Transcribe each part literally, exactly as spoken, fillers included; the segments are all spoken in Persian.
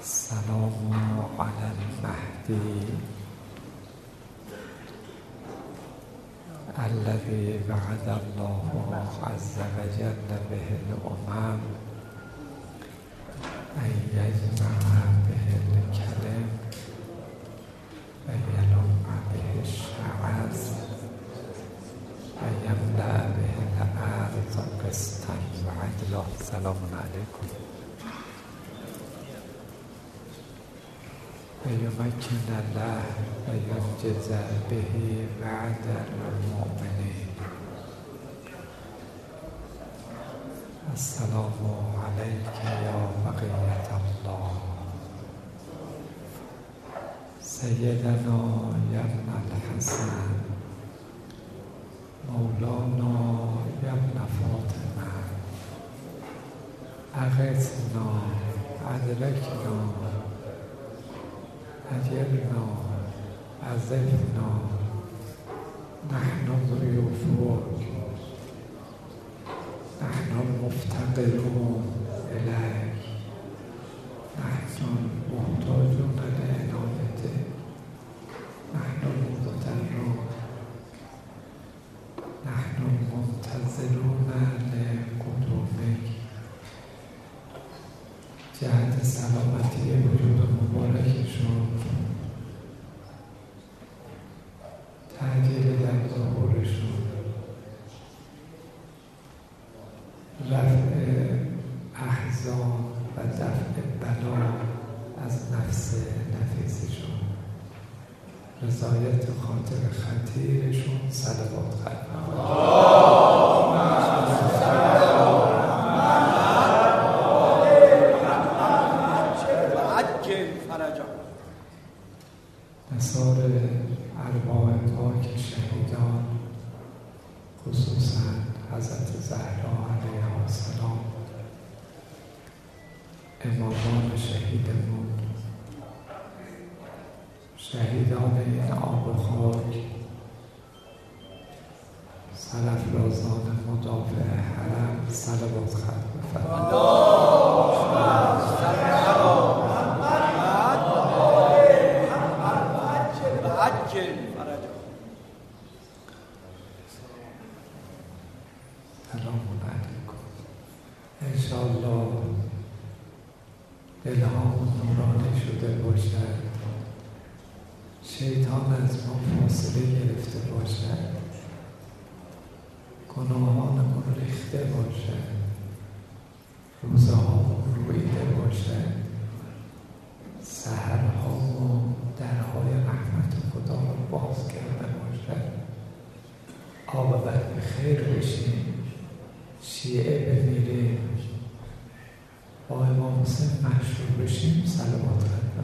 السلام على المهدي الذي وعد الله عز وجل به الأمم أن يجمع به الكلم ويلم به الشعث ويملأ به الأرض قسطا وعدلا. سلام عليكم. ويمكن له وينجز به بعد المؤمنين. السلام عليك يا بقية الله سيدنا يا ابن الحسن مولانا يا ابن فاطمة أغثنا أدركنا أجرنا عزفنا نحن ضيوفك نحن المفتقرون إليك نحن المحتاجون لعنايتك نحن المضطرون نحن المنتظرون لقدومك جهت سلامتی وجود مبارکشون تعجیل در ظهورشون رفع احزان و دفع بلا از نفس نفیسشون رضایت خاطر خطیرشون صلوات خواهد نثار ارواح پاک شهیدان خصوصا حضرت زهرا علیها السلام امامان شهیدمون شهیدان این آب و خاک سرافرازان مدافع حرم صلوات ختم بفرمایید. سلام علیکم. انشاءالله دلهامون نورانی شده باشد، شیطان از ما فاصله گرفته باشد، گناهانمون ریخته باشد، روزه هامون رویده باشد، سحرهامون درهای رحمت خدا رو باز کرده باشد، آب بد به خیر بشیم، شیعه بمیریم، با امام حسین مشهور بشیم. صلوات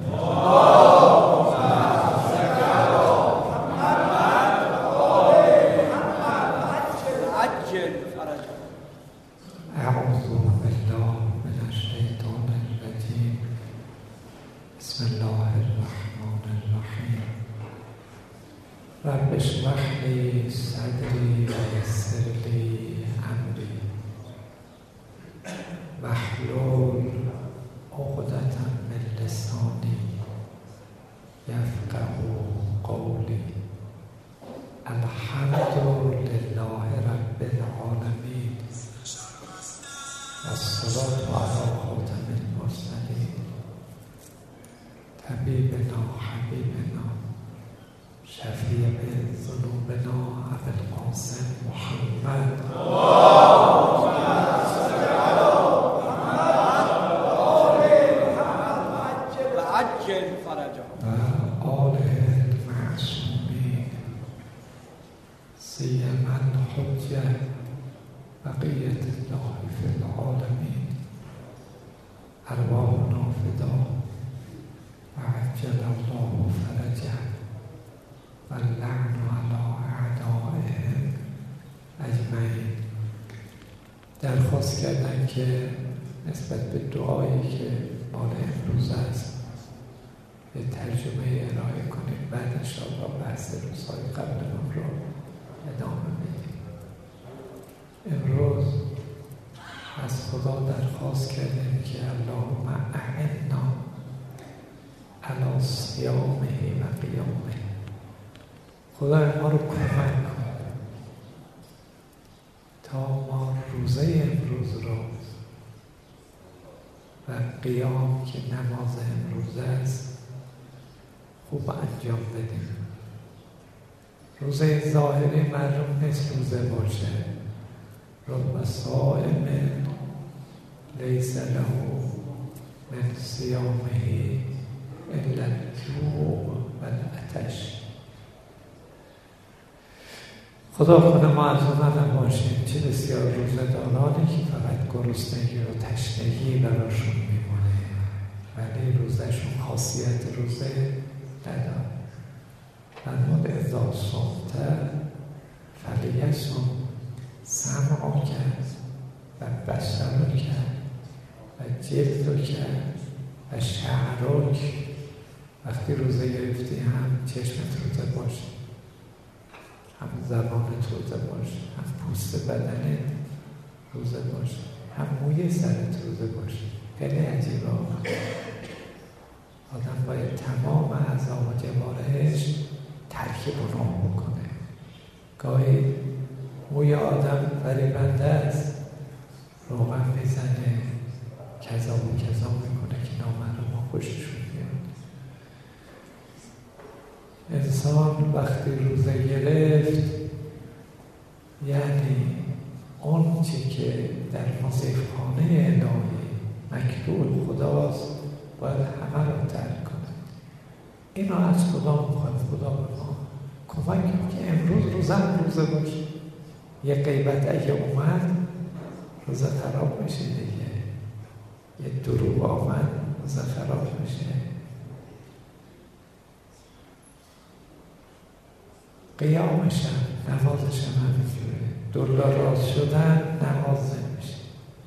اعوذ بالله من الشیطان الرجیم. بسم الله الرحمن الرحیم. رب اشرح لی صدری و یسر لی امری واحلل عقدة من لسانی یفقهوا قولی. الحمد لله رب العالمین والصلاة علی خاتم المرسلین طبیبنا حبیبنا شفیع ذنوبنا ابی القاسم محمد و آله المعصومین سیما الحجة بقیة الله فی العالمین. ارواحنا فدا و عجل الله فرجه و اللعن علی اعدائهم اجمعین. درخواست کردن که نسبت به دعایی که مال امروز است به ترجمه ارائه کنیم، بعد انشاءالله بحث روزهای قبلمون رو ادامه بدیم. امروز از خدا درخواست کردیم که اللهم اعنا صیامه و قیامه. خدای ما رو کمک کن تا ما روزه امروز رو و قیام که نماز امروز است خوب انجام بدیم. روزه ظاهری معلوم نیست روزه باشه. رب صائم لیس له من صیامه الا الجوع و العطش. خدا خود ما از اون نباشیم. چه بسیار روزه دارانی که فقط گرسنگی و تشنگی براشون میمونه ولی روزشون خاصیت روزه نداره. فرمود اذا صمت فلیصم سمعک و بصرک و جلدک و شعرک. وقتی روزه گرفتی هم چشمت روزه باشه، هم زبانت روزه باشه، هم پوست بدنت روزه باشه، هم موی سرت روزه باشه. خیلی عجیبه. آدم باید تمام اعضا و جوارحش ترک گناه بکنه. گاهی موی آدم فریبنده است، روغن میزنه، کذا و کذا میکنه که نامحرما خوششون بیاد. انسان وقتی روزه گرفت یعنی اون چی که در مصیفخانه الهی مکتوب خداست باید همه رو ترک کنه. اینو از خدا میخوایم. خدا به ما کمک کنه که امروز روزم روزه باشه. یه غیبت اگه اومد روزه خراب میشه دیگه. یه دروغ آمد روزه خراب میشه. قیامش هم نمازش هم همینجوره. دلا راست شدن نماز نمیشه.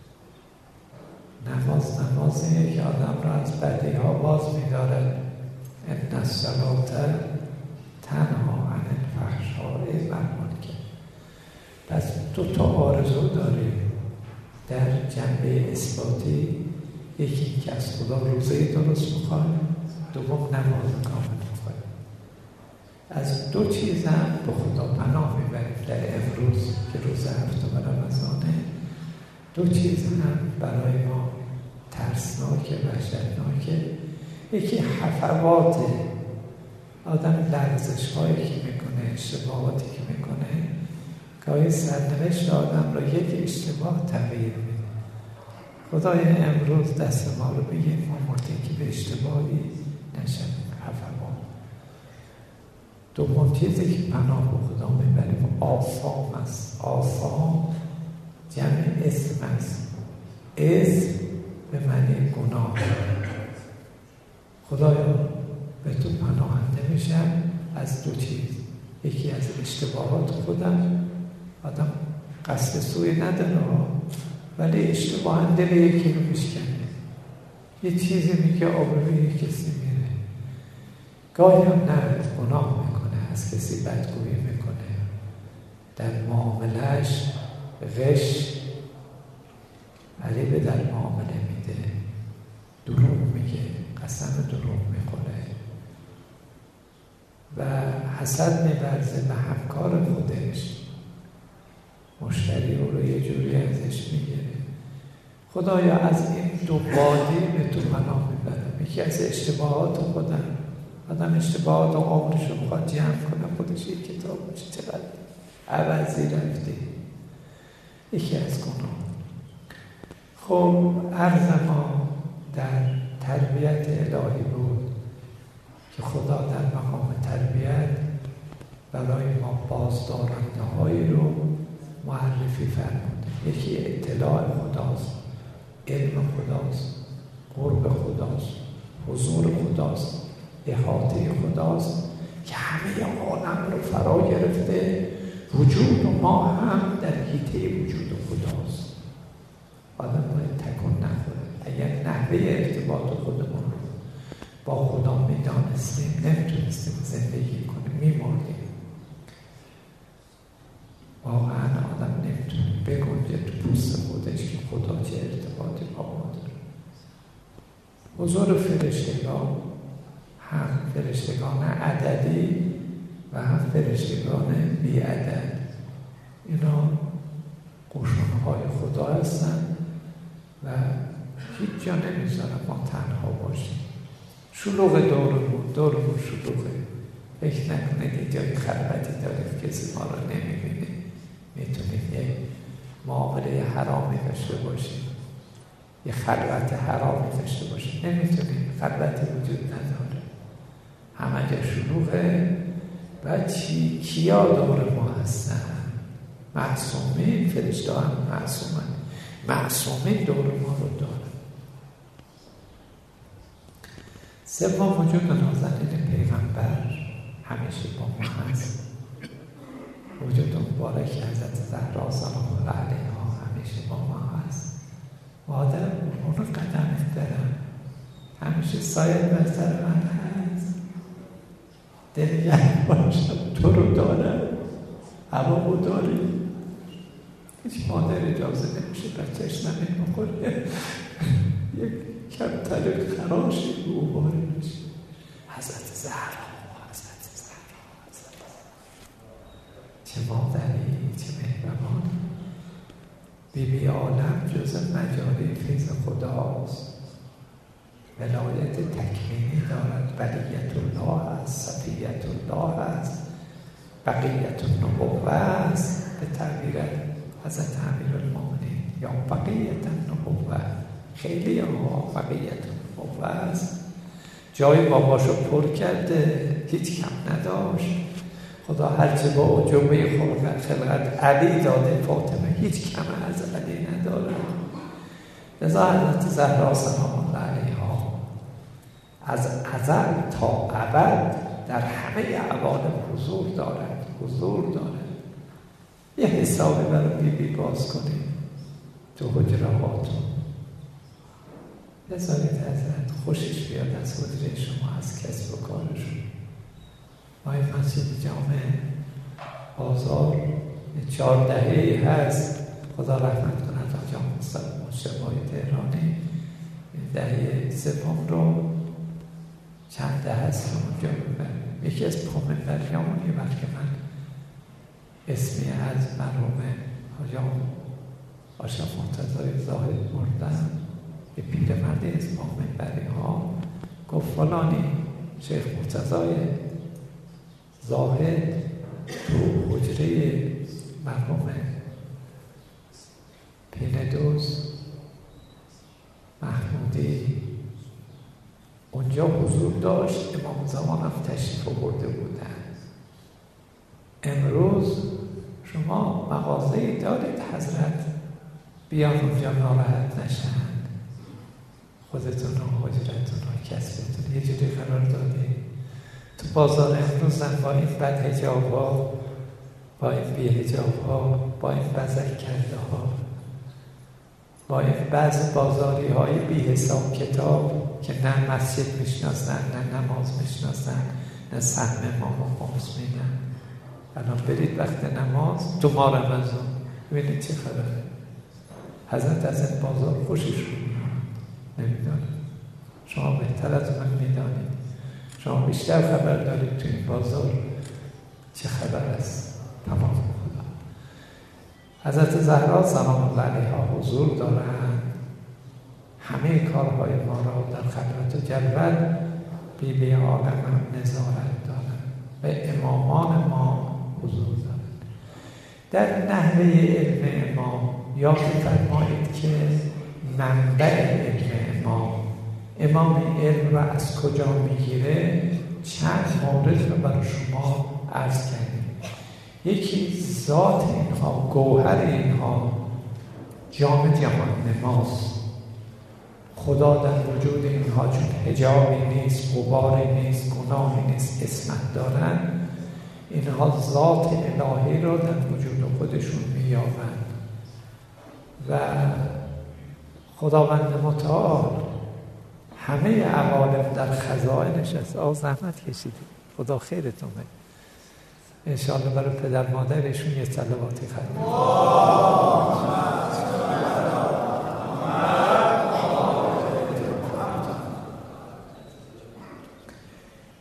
نماز نمازیه که آدم را از بدی ها باز میدارد. ان الصلاة تنها عن الفحشاء والمنکر. پس دو تا آرزو داریم در جنبه اثباتی. یکی این که از خدا روزه درست میخوایم، دوم نماز کامل میخوایم. از دو چیز هم به خدا پناه میبریم در امروز که روز هفتم رمضانه. دو چیز هم برای ما ترسناکه، وحشتناکه. یکی حفواته. آدم لرزش هایی که میکنه، اشتباهاتی که میکنه، گاهی سرنوشت آدم را یک اشتباه تغییر میده. خدای امروز دست ما رو بگیر ما مرتکب به اشتباهی نشویم. حفوا. دوم چیزی که پناه به خدا میبریم آفام است. آفام جمع اسم است. اسم به معنی گناه. خدایا به تو پناهنده میشم از دو چیز. یکی از اشتباهات خودم، آدم قصد سوی نداره ولی اشتباهن دل یکی رو میشکنه، یه چیزی میگه آبروی یک کسی میره. گاهی هم نه گناه میکنه، از کسی بدگویی میکنه، در معاملهش غش ولی به در معامله میده، دروغ میگه، قسم دروغ میخوره و حسد می‌ورزه به همکار خودش، مشتری او رو یه جوری ازش میگیره. خدایا از این دو وادی به تو پناه میبرم. یکی از اشتباهات خودم، آدم اشتباهات و عمرش رو میخواد جمع کنه، خودش یک کتاب میشه چقدر عوضی رفته. یکی از گناه. خب عرض ما در تربیت الهی بود که خدا در مقام تربیت برای ما بازدارنده هایی رو معرفی فرموده. یکی اطلاع خداست، علم خداست، قرب خداست، حضور خداست، احاطه خداست که همه عالم رو فرا گرفته. وجود ما هم در حیطه وجود خداست. آدم باید تکون نخوره. اگر نحوه ارتباط خودمون رو با خدا میدانستیم نمیتونستیم زندگی کنیم، میمردیم. واقعا آدم نمیتونه بگنجه تو پوست خودش که خدا چه ارتباطی با ما داره. حضور فرشتگان هم فرشتگان عددی و هم فرشتگان بی عدد. اینا قشون‌های خدا هستن و هیچ جا نمیذارن ما تنها باشیم. شلوغ دورمون دورمون شلوغه. فکر نکنید یه جای خلوتی داریم کسی ما رو نمیبینه. میتونید یه معامله حرامی داشته باشیم، یه خلوت حرامی داشته باشیم. نمیتونیم، خلوتی وجود نداره، همه جا شلوغه. و چی؟ کیا دور ما هستن؟ معصومین. فرشته هم معصومن. معصومین دور ما رو دارن. سوم وجود نازنین پیغمبر همیشه با ما هست. وجود مبارک حضرت زهرا سلام الله علیها همیشه با ما هست. مادر اونو قدم دارم، همیشه سایه بر سر من هست. دلگرم باشم تو رو دارم، هوا رو داری. هیچ مادر اجازه نمیشه بچهش نمی بخوره یک کمتر خراشی رو باره میشه. حضرت زهرا، حضرت زهرا، حضرت زهرا، چه مادری، چه مهربانی. بی بی عالم جز مجاری فیض خداست. ولایت تکوینی دارد، بلیت الله است، صفیت الله است، بقیت النبوه است. به تعبیر حضرت امیرالمومنین یا بقیت النبوه، خیلی ها بقیت النبوه است. جای باباشو پر کرده، هیچ کم نداشت. خدا هرچه با عجوبه خلقت علی داده فاطمه، هیچ کم از علی نداره. لذا حضرت زهرا سلام الله علیها از ازل تا ابد در همه عوالم حضور دارد، حضور دارد. یه حسابی برای بی بی باز کنیم تو حجرهاتون. بذارید حضرت خوشش بیاد از حجره شما، از کسب و کارشون. ما این مسجد جامع بازار چهار دهه‌ای هست. خدا رحمت کند آقا مصطفی تهرانی دهه سوم رو چند ده هست رو اونجا ببریم. یکی از پامنبریامون یه وقت که من اسمی از مرحوم حاجی آشرف مرتضی زاهد بردم، یه پیرمرد از پامنبری ها گفت فلانی شیخ مرتضی زاهد تو حجره مرحوم پیندوز محمودی اونجا حضور داشت. امام زمان هم تشریف آورده بودن. امروز شما مغازه‌ای دارید حضرت بیان اونجا ناراحت نشن، خودتون و حجرتون و کسبتون یه جوری قرار دادید. تو بازار امروز هم با این بد حجاب ها، با این بی حجاب ها، با این بزک کرده ها، با این بعض بازاری های بی حساب کتاب که نه مسجد میشناسن، نه نماز میشناسن، نه سهم امام و خمس میدن. الان برید وقت نماز تو ماه رمضان ببینید چه خبره. حضرت از این بازار خوششون نمیدانه. شما بهتر از من میدانید، شما بیشتر خبر دارید تو این بازار چه خبر است. تمام خدا. حضرت زهرا سلام الله علیها حضور دارند. همه کارهای ما را در خلوت و جلوت بی بی عالم هم نظارت دارند و امامان ما حضور دارند. در نحوه علم امام یاد فرمایید که منبع علم امام، امام علم را از کجا میگیره؟ چند مورد رو برای شما عرض کردیم. یکی ذات اینها، گوهر اینها جام جهان نماست. خدا در وجود اینها چون حجابی نیست، غباری نیست، گناهی نیست، اسمت دارن، اینها ذات الهی را در وجود خودشون مییابند و خداوند متعال همه عوالم در خزائنش است. آه زحمت کشیدید، خدا خیرتون بده. انشاءالله برای پدر مادرشون یه صلواتی خواهیم.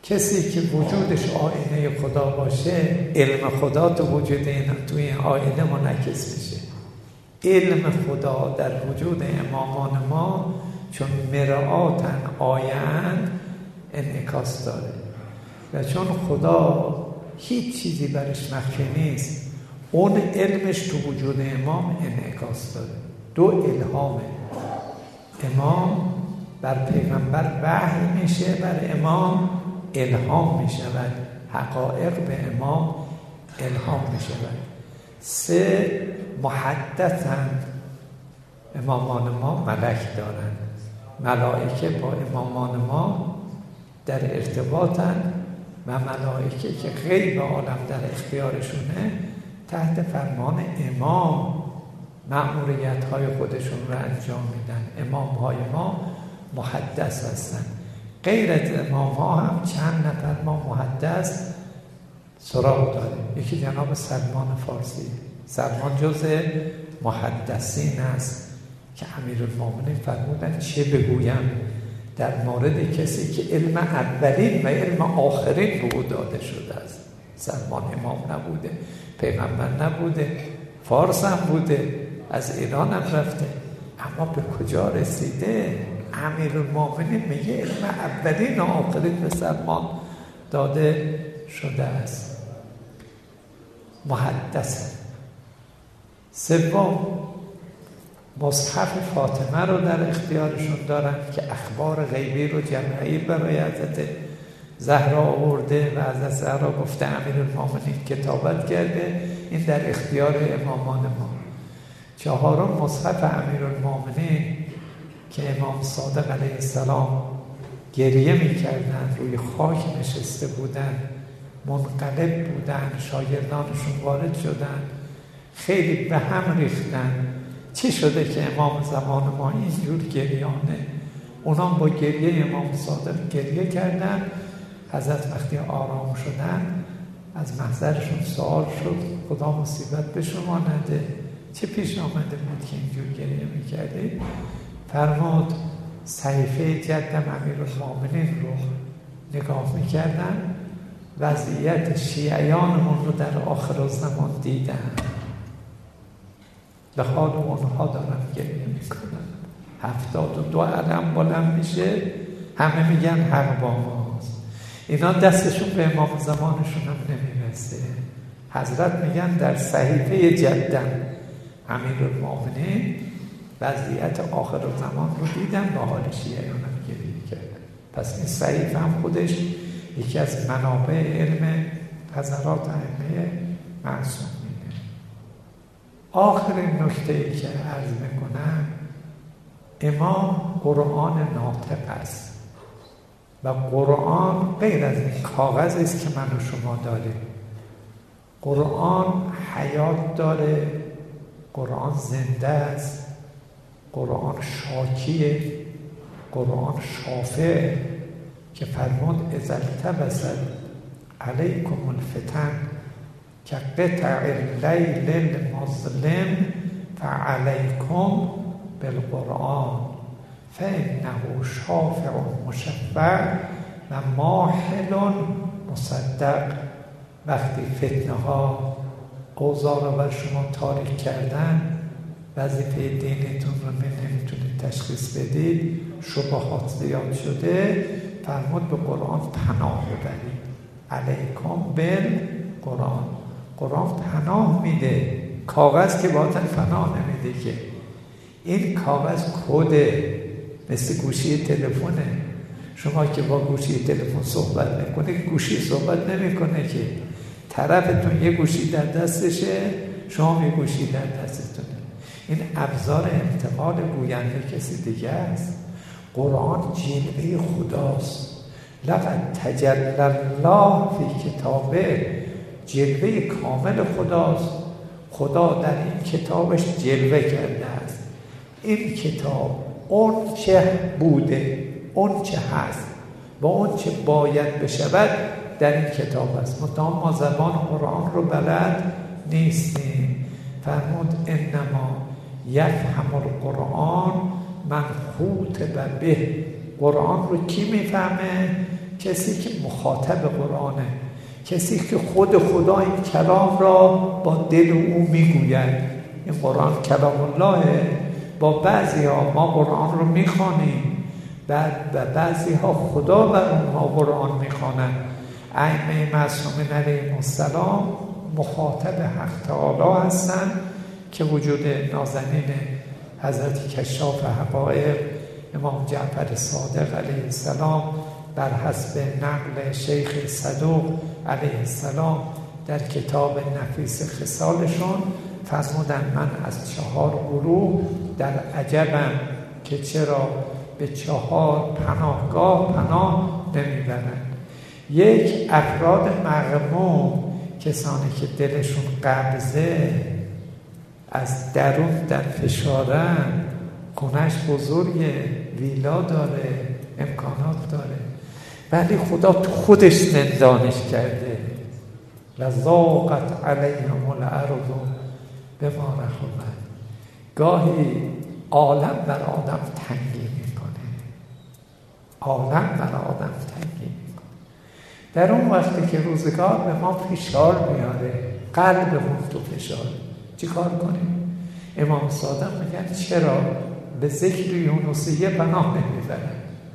کسی که وجودش آینه خدا باشه، علم خدا تو وجود این توی این آینه منعکس میشه. علم خدا در وجود امامان ما چون مرآتن آیند انعکاس داره و چون خدا هیچ چیزی برش مخفی نیست، اون علمش تو وجود امام انعکاس داره. دو الهامه، امام بر پیغمبر وحی میشه، بر امام الهام میشود، حقایق به امام الهام میشود. سه، محدثند، امامان ما ملک دارند، ملائکه با امامان ما در ارتباطند و ملائکه که غیب عالم در اختیارشونه تحت فرمان امام مأموریت های خودشون رو انجام میدن. امام های ما محدث هستند. غیر از امام ها هم چند نفر ما محدث سراغ داره. یکی جناب سلمان فارسی، سلمان جز محدثین است که امیرالمومنین فرمودن چه بگویم در مورد کسی که علم اولین و علم آخرین به او داده شده است. سلمان امام نبوده، پیغمبر نبوده، فارس هم بوده، از ایران هم رفته، اما به کجا رسیده؟ امیرالمومنین میگه علم اولین و آخرین به سلمان داده شده است. محدثه. سوم، مصحف فاطمه رو در اختیارشون دارن که اخبار غیبی رو جمعی برای حضرت زهرا آورده و حضرت زهرا گفته امیرالمومنین کتابت کرده، این در اختیار امامان ما. چهارم، مصحف امیرالمومنین که امام صادق علیه السلام گریه میکردن، روی خاک نشسته بودن، منقلب بودن، شاگردانشون وارد شدن، خیلی به هم ریختن. چی شده که امام زمان ما اینجور گریانه؟ اونا با گریه امام صادق گریه کردن. حضرت وقتی آرام شدن از محضرشون سوال شد خدا مصیبت به شما نده، چه پیش آمده بود که اینجور گریه میکردید؟ فرمود صحیفه جدم امیرالمومنین رو نگاه میکردن، وضعیت شیعیانمون رو در آخر الزمان دیدن، به حال اونها دارن گریه میکنن. هفتاد و دو علم بلند میشه، همه میگن حق با ماست. اینا دستشون به امام زمانشون هم نمیرسه. حضرت میگن در صحیفه جدم امیرالمومنین وضعیت آخر الزمان رو دیدن، به حال شیعیان هم گریه کردن. پس این صحیفه هم خودش یکی از منابع علم حضرات ائمه معصومینه. آخرین نکته‌ای که عرض میکنم، امام قرآن ناطق است و قرآن غیر از این کاغذ است که من و شما داریم. قرآن حیات داره، قرآن زنده است، قرآن شاکیه، قرآن شافع که فرمود اذا التبست علیکم الفتن که قطع اللیل المظلم فعلیکم بالقرآن فانه شافع مشفع و ماحل مصدق. وقتی فتنه ها اوضاع رو بر شما تاریک کردن، وظیفه دینتون رو نمیتونید تشخیص بدید، شبهات زیاد شده، فرمود به قرآن پناه ببرید. علیکم بالقرآن. قرآن پناه میده، کاغذ که باطن پناه نمیده که. این کاغذ کده، مثل گوشی تلفونه. شما که با گوشی تلفن صحبت میکنه، گوشی صحبت نمیکنه که. طرفتون یه گوشی در دستشه، شما یه گوشی در دستتونه. این ابزار انتقال گوینده کسی دیگه است. قرآن جلوه خداست. لقد تجلی الله فی کتابه، جلوه کامل خداست. خدا در این کتابش جلوه کرده است. این کتاب اون چه بوده، اون چه هست و اون چه باید بشود در این کتاب است. مدام ما زبان قرآن رو بلد نیستیم. فرمود انما یفهم القرآن من خاطب به. قرآن رو کی میفهمه؟ کسی که مخاطب قرآنه، کسی که خود خدا این کلام را با دل او میگوید. این قرآن کلام الله. با بعضی ها ما قرآن رو میخوانیم، بعد و بعضی ها خدا بر اونها قرآن میخوانند. ائمه معصومین علیهم السلام مخاطب حق تعالی هستند که وجود نازنین حضرت کشاف حقایق امام جعفر صادق علیه السلام بر حسب نقل شیخ صدوق علیه السلام در کتاب نفیس خصالشون فرمودند من از چهار گروه در عجبم که چرا به چهار پناهگاه پناه نمیبرند. یک، افراد مغموم، کسانی که دلشون قبضه، از درون در فشارن، خونش بزرگه، ویلا داره، امکانات داره، ولی خدا تو خودش زندانش کرده. لذاقت علیهم الارض بما رحبت. گاهی عالم بر آدم تنگی میکنه، عالم بر آدم تنگی میکنه. در اون وقتی که روزگار به ما فشار میاره، قلبمون تو فشار، چی کار کنیم؟ امام صادق میگن چرا به ذکر یونسیه پناه نمیبرن؟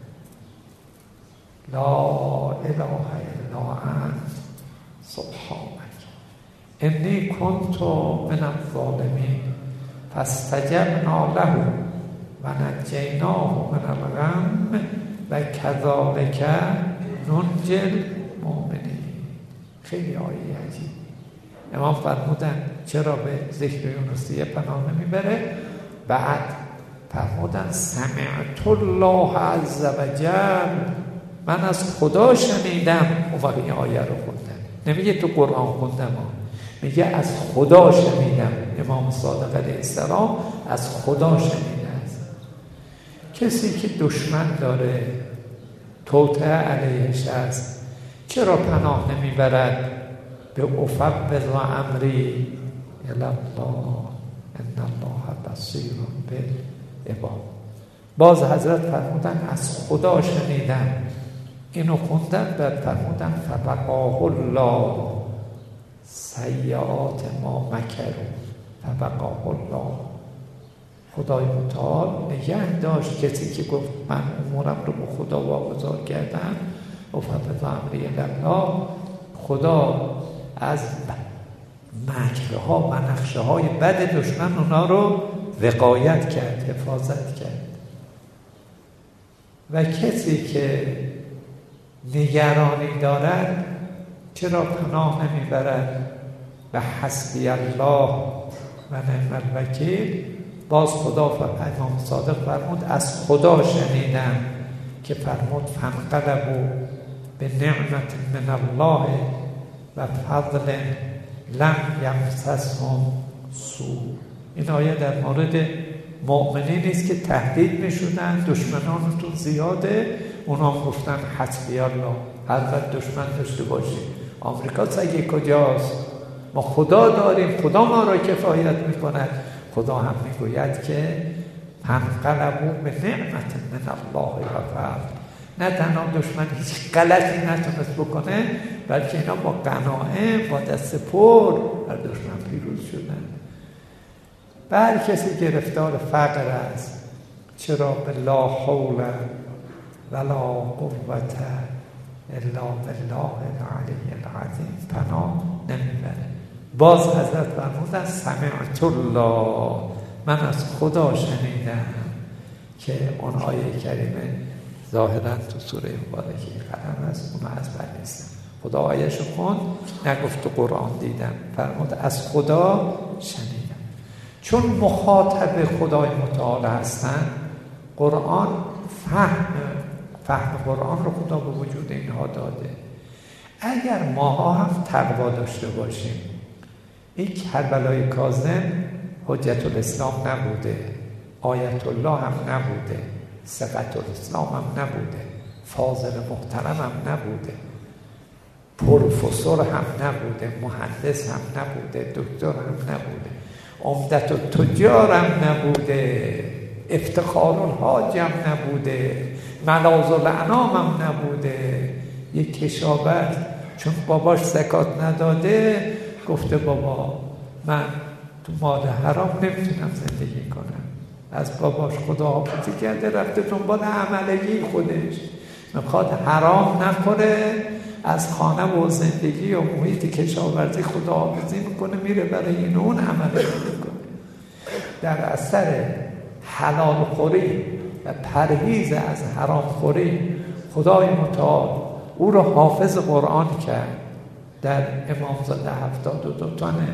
لا اله الا انت سبحانک انی کنت من الظالمین فاستجبنا له و نجیناه من الغم و کذالک ننجی المؤمنین. خیلی آیه عجیب. امام فرمودن چرا به ذکر یونسیه پناه نمیبره؟ بعد فرمودن سمعت الله عز و جل، من از خدا شنیدم. اون وقت این آیه رو خوندن، نمیگه تو قرآن خوندم، میگه از خدا شنیدم. امام صادق علیه السلام از خدا شنیده است. کسی که دشمن داره، توطئه علیهش است، چرا پناه نمیبرد؟ به افوض امری الی الله ان الله بصیر بالعباد. باز حضرت فرمودن از خدا شنیدم، اینو خوندن، بعد فرمودن فبقاه الله سیئات ما مکروا فبقاه الله. خدای متعال نگه داشت کسی که گفت من امورم رو به خدا واگذار کردم، افوض امری الی الله. خدا از مکرها و نقشه های بد دشمن اونا رو وقایت کرد، حفاظت کرد. و کسی که نگرانی دارد چرا پناه نمیبرد؟ به حسبی الله و نعم الوکیل. باز خدا امام صادق فرمود از خدا شنیدم که فرمود فانقلبوا به نعمت من الله و فضل لم یمسسهم سوء. این آیه در مورد مؤمنین است که تهدید میشدن، دشمنانتون زیاده، اونا گفتن حسبی الله، هر وقت دشمن داشته باشیم. آمریکا سگه کجاست؟ ما خدا داریم، خدا ما را کفایت میکند. خدا هم میگوید که انقلبوا به نعمت من الله و فضل. نه تنها دشمن هیچ غلطی نتونست بکنه، بلکه اینا با قناعت، با دست پر بر دشمن پیروز شدن. بر کسی گرفتار فقر است، چرا به لا حول ولا قوت الا بالله العلی العظیم پناه نمیبره؟ باز حضرت فرمودن سمعت الله، من از خدا شنیدم، که اون آیه کریمه ظاهرا تو سوره مبارکه قلم است، اون از بر نیستم. خدا آیه‌شو خوند، نگفت تو قرآن دیدم، فرمود از خدا شنیدم. چون مخاطب خدای متعال هستن، قرآن فهم فهم قرآن رو خدا به وجود اینها داده. اگر ماها هم تقوا داشته باشیم، این کربلای کاظم حجت الاسلام نبوده، آیت الله هم نبوده، ثقت الاسلام هم نبوده، فاضل محترم هم نبوده، پروفسور هم نبوده، مهندس هم نبوده، دکتر هم نبوده، عمدت التجار هم نبوده، افتخار الحاج هم نبوده، ملاذ الانام هم نبوده، یک کشاورز چون باباش زکات نداده گفته بابا من تو مال حرام نمیتونم زندگی کنم، از باباش خداحافظی کرده رفته دنبال عملگی خودش، میخواد حرام نخوره، از خانه و زندگی و محیط کشاورزی خداحافظی میکنه، میره برای این اون عملگی میکنه. در اثر حلال خوری و پرهیز از حرام خوری خدای متعال او رو حافظ قرآن کرد. در امامزاده هفتاد و دو تانه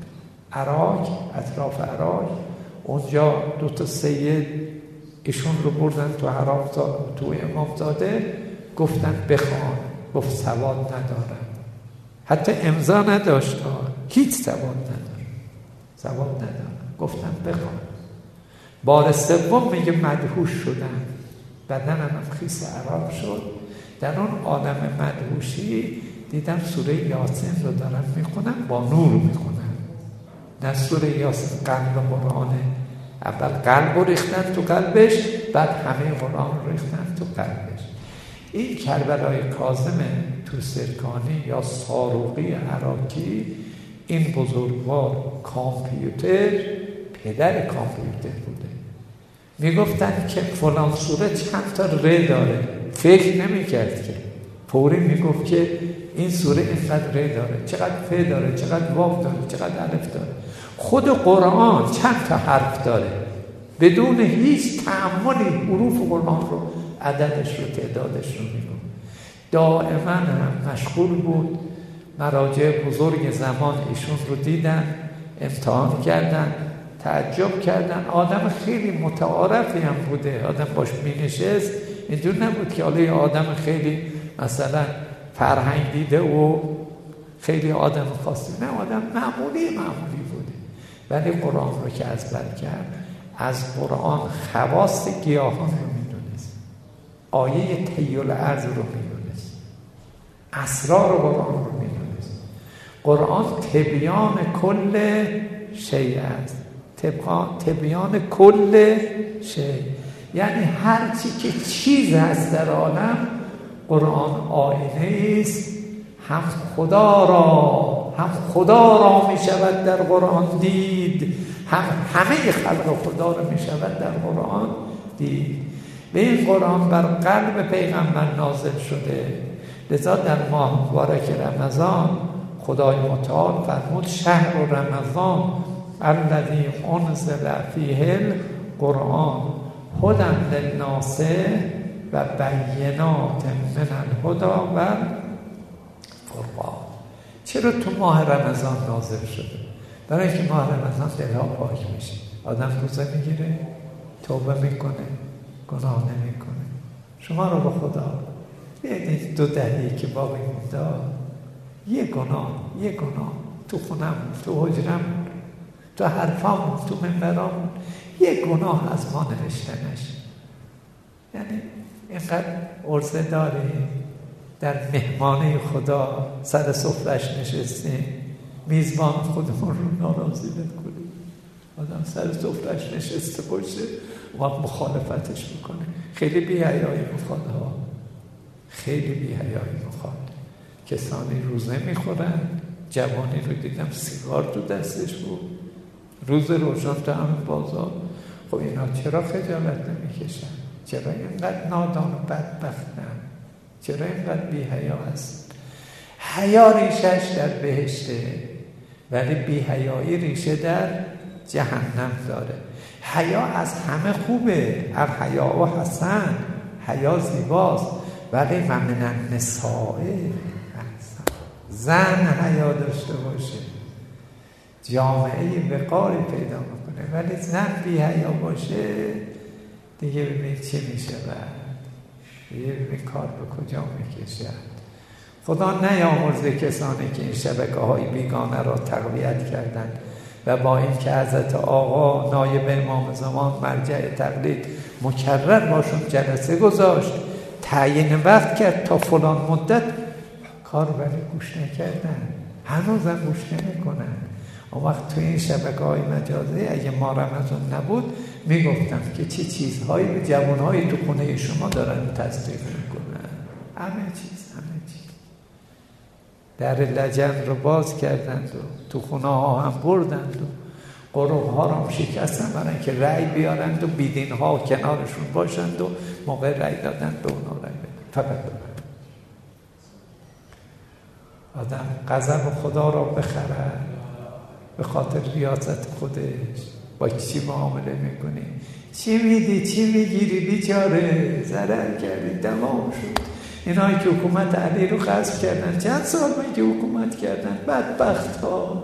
عراق، اطراف عراق، اونجا دو تا سید ایشون رو بردن تو حرام تو امامزاده، گفتن بخوان، گفت سواد ندارم، حتی امضا نداشت، هیچ سواد ندارم سواد ندارم گفتن بخوان. بار سوم میگه مدهوش شدن، بدنم هم خیس عرق شد. در اون عالم مدهوشی دیدم سوره یاسین رو دارم میخونم، با نور میخونم، نه سوره یاسین قلب قرآنه، اول قلب رو ریختن تو قلبش، بعد همه قرآن رو ریختن تو قلبش. این کربلای کاظم توسرکانی یا ساروقی عراقی، این بزرگوار کامپیوتر، پدر کامپیوتر بوده. میگفتن که فلان سوره چند تا ر داره، فکر نمیکرد که، فوری میگفت که این سوره اینقدر ر داره، چقدر ف داره، چقدر واو داره، چقدر الف داره. خود قرآن چند تا حرف داره، بدون هیچ تأملی حروف قرآن رو، عددش رو، تعدادش رو میگفت. دائما هم مشغول بود. مراجع بزرگ زمان ایشون رو دیدن، امتحان کردن، تعجب کردن. آدم خیلی متعارفی هم بوده، آدم باش می نشست، اینجور نبود که حالا یه آدم خیلی مثلا فرهنگ دیده و خیلی آدم خاصی، نه، آدم معمولی معمولی بوده. ولی قرآن رو که از بر کرد، از قرآن خواص گیاهان رو میدونست، آیه طیل ارض رو میدونست، اسرار قرآن رو میدونست. قرآن تبیان کل شیء است، تبیان کل شیء، یعنی هر چی که چیز هست در عالم، قرآن آینه است. هم خدا را هم خدا را می شود در قرآن دید، هم همه خلق خدا را می شود در قرآن دید. به این قرآن بر قلب پیغمبر نازل شده. لذا در ماه مبارک رمضان خدای متعال فرمود شهر رمضان الذی انزل فیه القرآن هدی للناس و بینات من الهدی و فرقان. چرا تو ماه رمضان نازل شده؟ برای اینکه ماه رمضان دلها پاک میشه، آدم روزه میگیره، توبه میکنه، گناه نمیکنه. شما رو به خدا بیایید دو دهی که باقی مونده، یه گناه یه گناه تو خونم، تو حجرم، تو حرفامون، تو منبرامون یه گناه از ما نوشته نشه. یعنی اینقدر عرضه داریم، در مهمانه خدا سر سفرش نشستیم، میزبان خودمون رو ناراضی بکنیم. آدم سر سفرش نشسته باشه و مخالفتش میکنه، خیلی بی‌حیایی میخواد ها، خیلی بی‌حیایی میخواد. کسانی روزه میخورن، جوانی رو دیدم سیگار تو دستش بود، روز روشن تو همین بازار. خب اینا چرا خجالت نمیکشن؟ چرا اینقدر نادان و بدبختن؟ چرا اینقدر بی حیا هست؟ حیا ریشش در بهشته، ولی بی حیایی ریشه در جهنم داره. حیا از همه خوبه، الحیا و حسن، حیا زیباست، ولی من النساء زن حیا داشته باشه جامعه وقاری پیدا میکنه، ولی زن بی حیا باشه دیگه ببینید چه میشه، دیگه ببینید کار به کجا میکشد. خدا نیامرزه کسانی که این شبکه های بیگانه را تقویت کردند و با این که حضرت آقا نایب امام زمان مرجع تقلید مکرر باشون جلسه گذاشت، تعیین وقت کرد تا فلان مدت، کار ولی گوش نکردن، هنوزم گوش نمیکنن. اون وقت توی این شبکه های مجازی اگه ما رمضان نبود میگفتم که چه چیزهایی به جوانهای تو خونه شما دارن تصدیق میکنن، همه چیز همه چی. در لجن رو باز کردند و تو خونه ها هم بردند و قروق ها رو هم شکستن برای اینکه رأی بیارند و بیدین ها کنارشون باشند و موقع رأی دادن به اونا رأی بدن. فقط ببرن آدم غضب خدا را بخرد به خاطر ریاضت خودش. با چی معامله میکنی؟ چی میدی؟ چی میگیری؟ بیچاره ضرر کردی، تمام شد. اینایی که حکومت علی رو غصب کردن چند سال که حکومت کردن، بدبخت ها.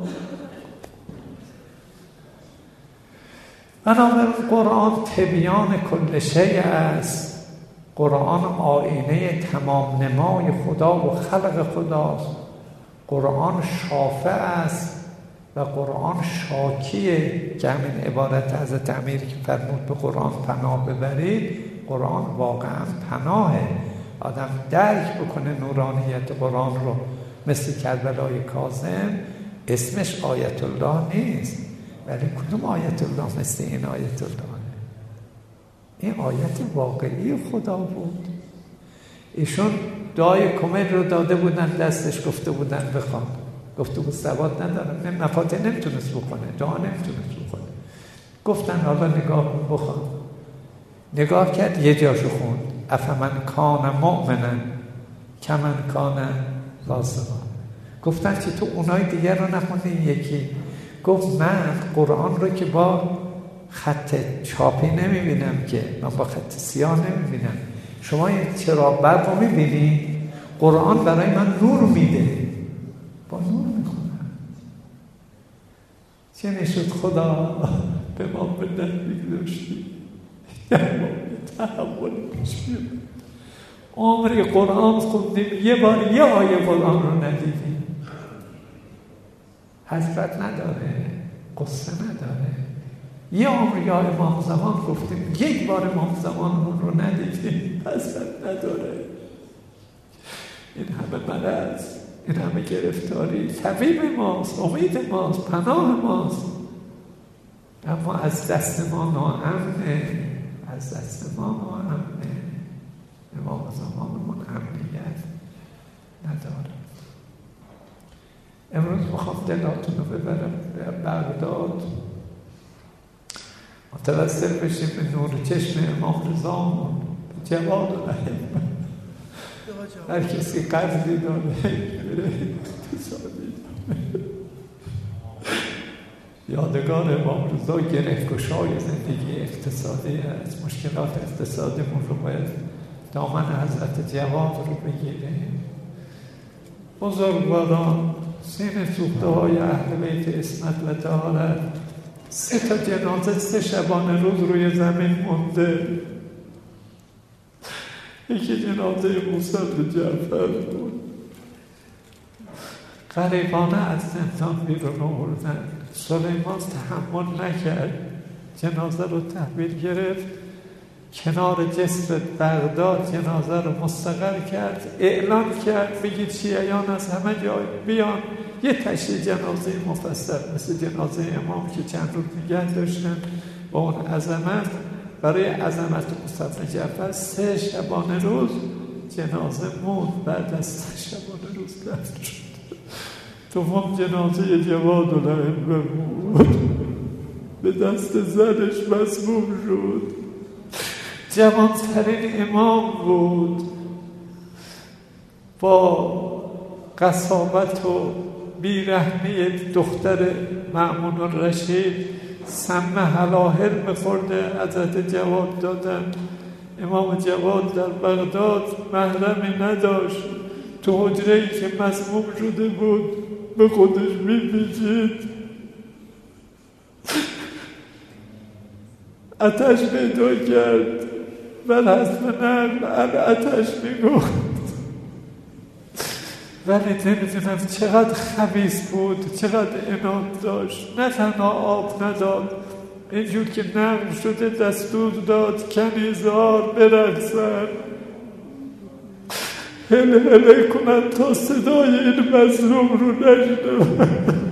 بنابراین قرآن تبیان کل شیء است. قرآن آینه تمام نمای خدا و خلق خداست. قرآن شافع است و قرآن شاکیه که همین عبارت حضرت امیر که فرمود به قرآن پناه ببرید، قرآن واقعا پناهه. آدم درک بکنه نورانیت قرآن رو، مثل کربلای کاظم اسمش آیت الله نیست، ولی کدوم آیت الله مثل این آیت الله؟ این آیت واقعی خدا بود. ایشون دعای کمل رو داده بودن دستش، گفته بودن بخوان، گفته بود سواد ندارم، مفاتیح نمیتونست بکنه، دعا نمیتونست بکنه. گفتن حالا نگاه بخوان. نگاه کرد، یه جاشو خوند افمن کان مؤمنا کمن کان فاسقا. گفتن چی تو اونای دیگر رو نخوندی؟ یکی گفت من قرآن رو که با خط چاپی نمیبینم، که من با خط سیاه نمیبینم. شما این چراغ برق رو میبینی؟ قرآن برای من نور میده، با نور میخونم. چه نشد خدا به ما به نزدیک داشتی در ما تحول پیش بیاد. عمری قرآن خوندیم، یه بار یه آیه قرآن رو ندیدیم. حضرت نداره، قصه نداره. یه عمر یا امام زمان گفتیم، یک بار امام زمان رو ندیدیم. حضرت نداره. این همه مرض، این همه گرفتاری طبیب ماست، امید ماست، پناه ماست، اما از دست ما ناامنه، از دست ما ناامنه. امام زمانمون امنیت نداره. امروز میخوام دلاتون رو ببرم به بغداد، متوسل بشیم به نور چشم امام رضامون، به جواد و رحیم. هر کسی قرضی داره اقتصادی یادگار امام رضا گره‌گشای زندگی اقتصادی است. مشکلات اقتصادیمون رو باید دامن حضرت جواد رو بگیریم. بزرگواران، سینه سوخته های اهل بیت عصمت و طهارت، سه تا جنازه سه شبانه روز روی زمین مونده. یکی جنازه موسی بن جعفر بود، غریبانه از زندان بیرون آوردن. سلیمان تحمل نکرد، جنازه رو تحویل گرفت، کنار جسر بغداد جنازه رو مستقر کرد، اعلان کرد بگید شیعیان از همه جای بیان یه تشییع جنازه مفصل مثل جنازه امام که چند روز نگه داشتن با اون عظمت. برای عظمت موسی جعفر سه شبانه روز جنازه موند. بعد از سه شبانه روز دفن شد. دوم جنازه جواد الائمه بود، به دست زنش مسموم شد. جوانترین امام بود، با قساوت و بیرحمی دختر مأمون الرشید سم حلاهل می‌خورده حضرت جواد دادن. امام جواد در بغداد محرمی نداشت، تو حجره‌ای که مسموم شده بود به خودش می‌پیچید. آتش پیدا کرد، بر حسب نقل آتش میگفت، ولی نمیدونم چقدر خبیث بود، چقدر عناد داشت. نه تنها آب نداد، اینجور که نقل شده دستور داد کنیزار برقصن، هله هله کنن تا صدای این مظلوم رو نشنون.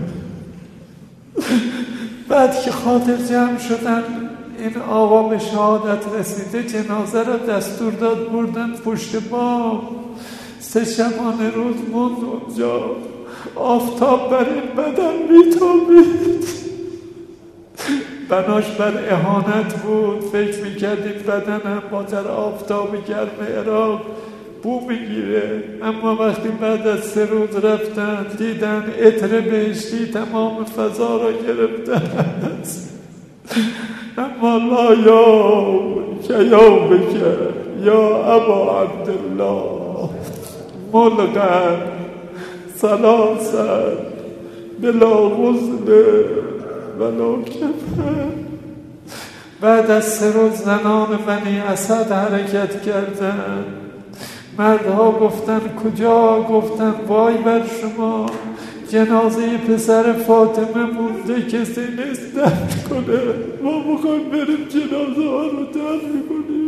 بعد که خاطر جمع شدن این آقا به شهادت رسیده، جنازه را دستور داد بردن پشت بام. سه شبانه روز موند اونجا، آفتاب بر این بدن میتابید. بناش بر اهانت بود، فکر میکرد این بدنم با در آفتاب گرم عراق بو میگیره. اما وقتی بعد از سه روز رفتن دیدن عطر بهشتی تمام فضا را گرفتن. اما لا یا که یا بکر یا ابا عبدالله ملغن سلاسن بلا غزل ولا کفن. بعد از سه روز زنان بنی اسد حرکت کردن. مردها گفتن کجا؟ گفتن وای بر شما، جنازه پسر فاطمه مونده، کسی نیست دفن کنه، ما میخوایم بریم جنازه ها رو دفن کنیم.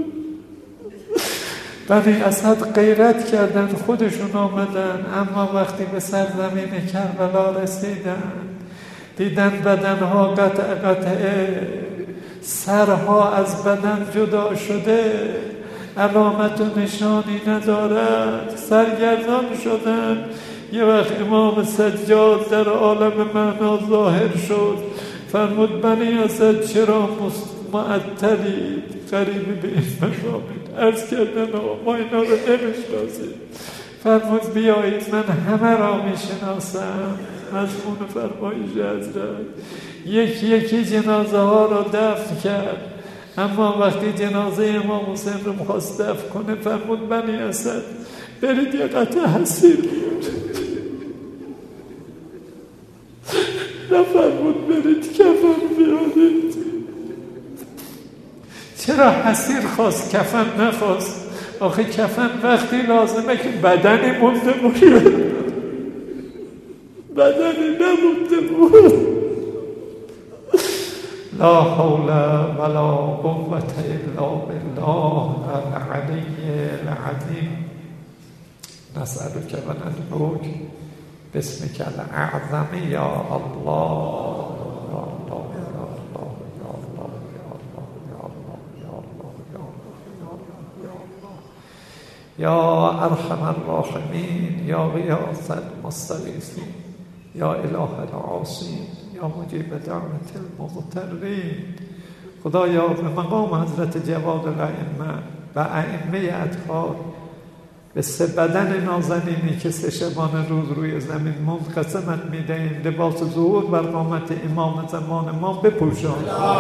بنی اسد غیرت کردن، خودشون آمدن. اما وقتی به سرزمین کربلا رسیدن دیدن بدنها قطع قطعه، سرها از بدن جدا شده، علامت و نشانی ندارد، سرگردان شدن. یه وقت امام سجاد در عالم معنا ظاهر شد، فرمود بنی اسد چرا معطلید؟ قریب به این مقامید. عرض کردن ما اینا رو نمیشناسیم. فرمود بیایید من همه را میشناسم. مضمون فرمایش حضرت یکی یکی جنازه ها را دفن کرد. اما وقتی جنازه امام حسین رو می‌خواست دفن کنه فرمود بنی اسد برید یه قطعه حصیر بیارید. نفرمود برید کفن بیارید. چرا حصیر خواست کفن نخواست؟ آخه کفن وقتی لازمه که بدنی مونده باشه، بدنی نمونده بود. لا حول ولا قوة الا بالله العلی العظیم. نسألك و ندعوک باسمك الاعظم یا الله یا الله یا الله یا الله یا الله یا الله یا الله یا الله یا ارحم الراحمین یا غیاث المستغیثین یا اله العاصین یا مجیب دعوت المضطرین. خدایا به مقام حضرت جواد الائمه و ائمه اطهار، به سه بدن نازنینی که سه شبانه روز روی زمین موند قسمت میدهیم لباس ظهور بر قامت امام زمان ما بپوشان.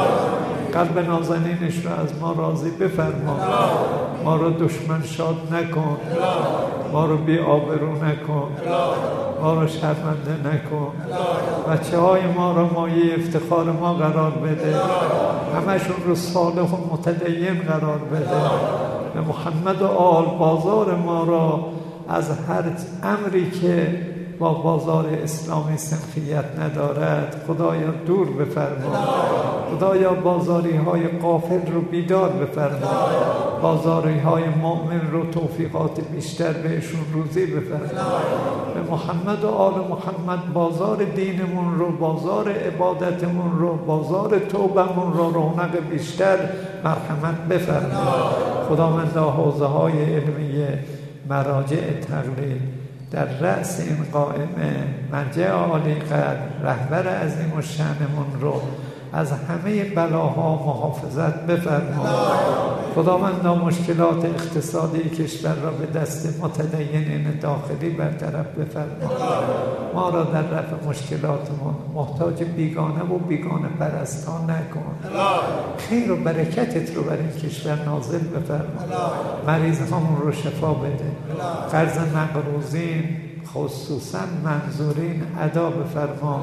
قلب نازنینش را از ما راضی بفرما. ما را دشمن شاد نکن، ما را بی آبرو نکن، ما را شرمنده نکن. بچه های ما را مایه افتخار ما قرار بده، همشون رو صالح و متدین قرار بده. به محمد و آل بازار ما را از هر امری که با بازار اسلامی سنخیت ندارد خدایا دور بفرما. خدایا بازاری های غافل رو بیدار بفرما، بازاری های مؤمن رو توفیقات بیشتر بهشون روزی بفرما. به محمد و آل محمد بازار دینمون رو، بازار عبادتمون رو، بازار توبمون رو رونق بیشتر مرحمت بفرما. خداوند حوزه های علمی مراجع تقلید در رأس این قائمه مرجع عالی قدر رهبر عظیم و شأنمون رو از همه بلاها محافظت بفرما. خداوند مشکلات اقتصادی کشور را به دست متدینین داخلی برطرف بفرما. ما را در رفع مشکلاتمون محتاج بیگانه و بیگانه پرستان نکن. خیر و برکتت رو بر این کشور نازل بفرما. مریض همون رو شفا بده. قرض مقروضین خصوصا منظورین ادا بفرما.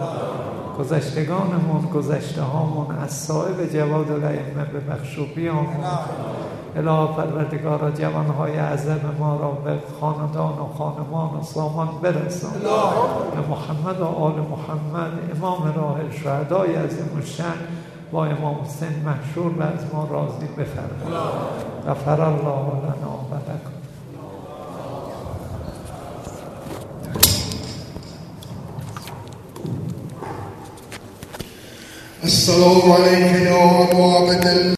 گذشتگانمون، گذشته هامون از صاحب جواد الائمه ببخش و بیامون. اله پروردگارا جوانهای اعظم ما را به خاندان و خانمان و سامان برسان. به محمد و آل محمد امام راحل شهدای عظیم الشأن با امام حسین محشور و از ما راضی بفرما. غفر الله لنا و لکم. السلام عليك يا أبو عبد الله.